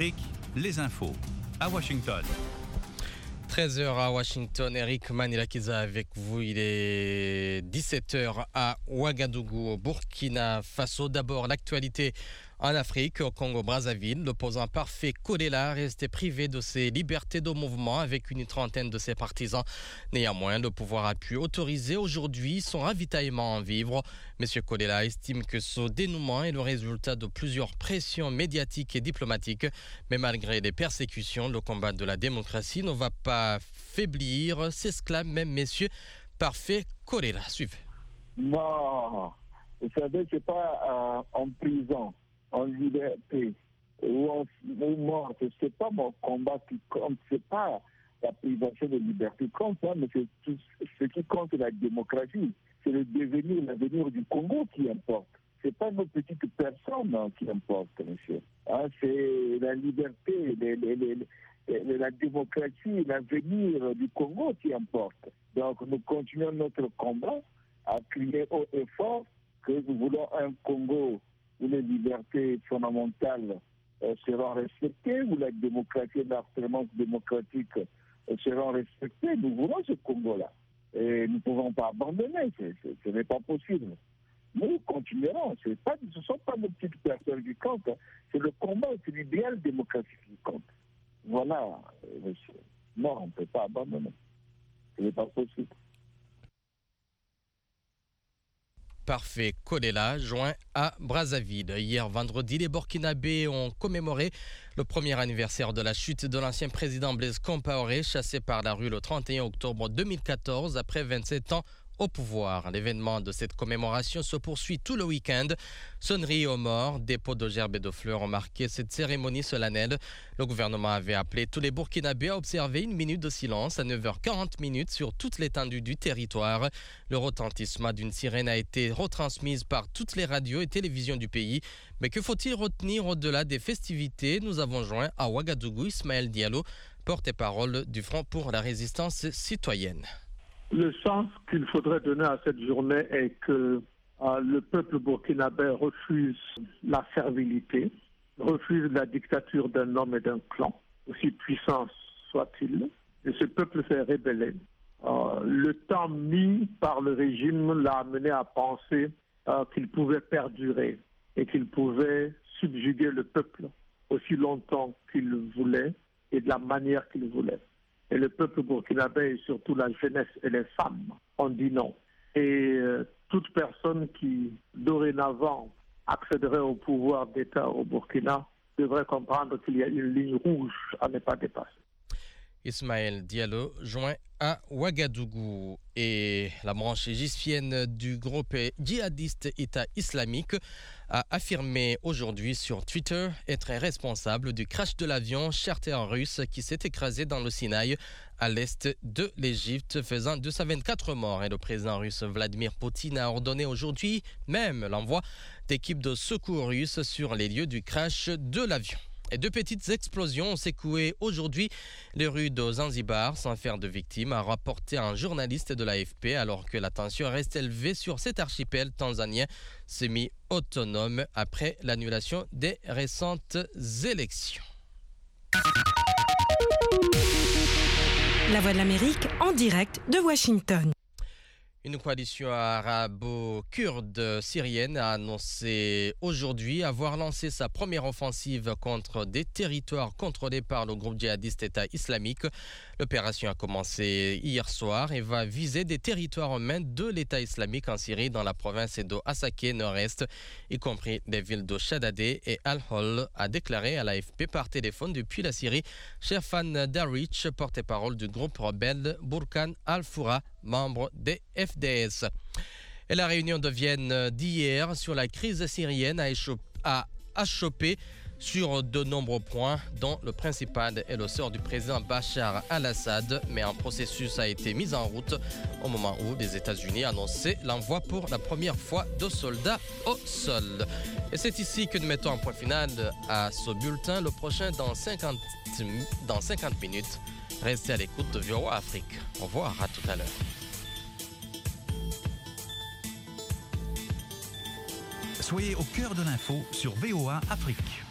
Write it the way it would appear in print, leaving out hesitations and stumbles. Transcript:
Afrique, les infos à Washington. 13h à Washington, Eric Manilakiza avec vous. Il est 17h à Ouagadougou, au Burkina Faso. D'abord, l'actualité en Afrique, au Congo-Brazzaville. L'opposant Parfait Kolela resté privé de ses libertés de mouvement avec une trentaine de ses partisans. Néanmoins, le pouvoir a pu autoriser aujourd'hui son ravitaillement en vivres. M. Kolela estime que ce dénouement est le résultat de plusieurs pressions médiatiques et diplomatiques. Mais malgré les persécutions, le combat de la démocratie ne va pas faiblir, s'exclame même M. Parfait Kolela. Suivez. Non, vous savez, c'est pas en prison, en liberté ou mort. C'est pas mon combat qui compte, c'est pas la privation de liberté qui compte, mais c'est tout ce qui compte, c'est la démocratie. C'est le devenir, l'avenir du Congo qui importe. C'est pas nos petites personnes qui importent, monsieur. C'est la liberté, la démocratie, l'avenir du Congo qui importe. Donc nous continuons notre combat à crier haut et fort que nous voulons un Congo où les libertés fondamentales seront respectées, où la démocratie et l'alternance démocratique seront respectées. Nous voulons ce Congo-là. Et nous ne pouvons pas abandonner, ce n'est pas possible. Nous continuerons. Ce ne sont pas nos petites personnes qui comptent, c'est le combat, c'est l'idéal démocratique qui compte. Voilà, monsieur. Non, on ne peut pas abandonner. Ce n'est pas possible. Parfait Kolela, joint à Brazzaville. Hier vendredi, les Burkinabés ont commémoré le premier anniversaire de la chute de l'ancien président Blaise Compaoré, chassé par la rue le 31 octobre 2014 après 27 ans au pouvoir. L'événement de cette commémoration se poursuit tout le week-end. Sonneries aux morts, dépôt de gerbes et de fleurs ont marqué cette cérémonie solennelle. Le gouvernement avait appelé tous les Burkinabés à observer une minute de silence à 9h40 sur toute l'étendue du territoire. Le retentissement d'une sirène a été retransmise par toutes les radios et télévisions du pays. Mais que faut-il retenir au-delà des festivités? Nous avons joint à Ouagadougou Ismaël Diallo, porte-parole du Front pour la résistance citoyenne. Le sens qu'il faudrait donner à cette journée est que le peuple burkinabé refuse la servilité, refuse la dictature d'un homme et d'un clan, aussi puissant soit-il, et ce peuple s'est rébellé. Le temps mis par le régime l'a amené à penser qu'il pouvait perdurer et qu'il pouvait subjuguer le peuple aussi longtemps qu'il voulait et de la manière qu'il voulait. Et le peuple burkinabé, et surtout la jeunesse et les femmes, ont dit non. Et toute personne qui, dorénavant, accéderait au pouvoir d'État au Burkina devrait comprendre qu'il y a une ligne rouge à ne pas dépasser. Ismaël Diallo, joint à Ouagadougou. Et la branche égyptienne du groupe djihadiste État islamique a affirmé aujourd'hui sur Twitter être responsable du crash de l'avion charter russe qui s'est écrasé dans le Sinaï à l'est de l'Égypte, faisant 224 morts. Et le président russe Vladimir Poutine a ordonné aujourd'hui même l'envoi d'équipes de secours russes sur les lieux du crash de l'avion. Et deux petites explosions ont secoué aujourd'hui les rues de Zanzibar sans faire de victimes, a rapporté un journaliste de l'AFP, alors que la tension reste élevée sur cet archipel tanzanien semi-autonome après l'annulation des récentes élections. La Voix de l'Amérique en direct de Washington. Une coalition arabo-kurde syrienne a annoncé aujourd'hui avoir lancé sa première offensive contre des territoires contrôlés par le groupe djihadiste État islamique. L'opération a commencé hier soir et va viser des territoires en main de l'État islamique en Syrie dans la province de Hasakeh nord-est, y compris les villes de Shadadeh et Al-Hol, a déclaré à l'AFP par téléphone depuis la Syrie Sherfan Darich, porte-parole du groupe rebelle Burkan al-Foura, membre des FDS. Et la réunion de Vienne d'hier sur la crise syrienne a achoppé sur de nombreux points, dont le principal est le sort du président Bachar al-Assad, mais un processus a été mis en route au moment où les États-Unis annonçaient l'envoi pour la première fois de soldats au sol. Et c'est ici que nous mettons un point final à ce bulletin. Le prochain dans 50 minutes. Restez à l'écoute de VOA Afrique. Au revoir, à tout à l'heure. Soyez au cœur de l'info sur VOA Afrique.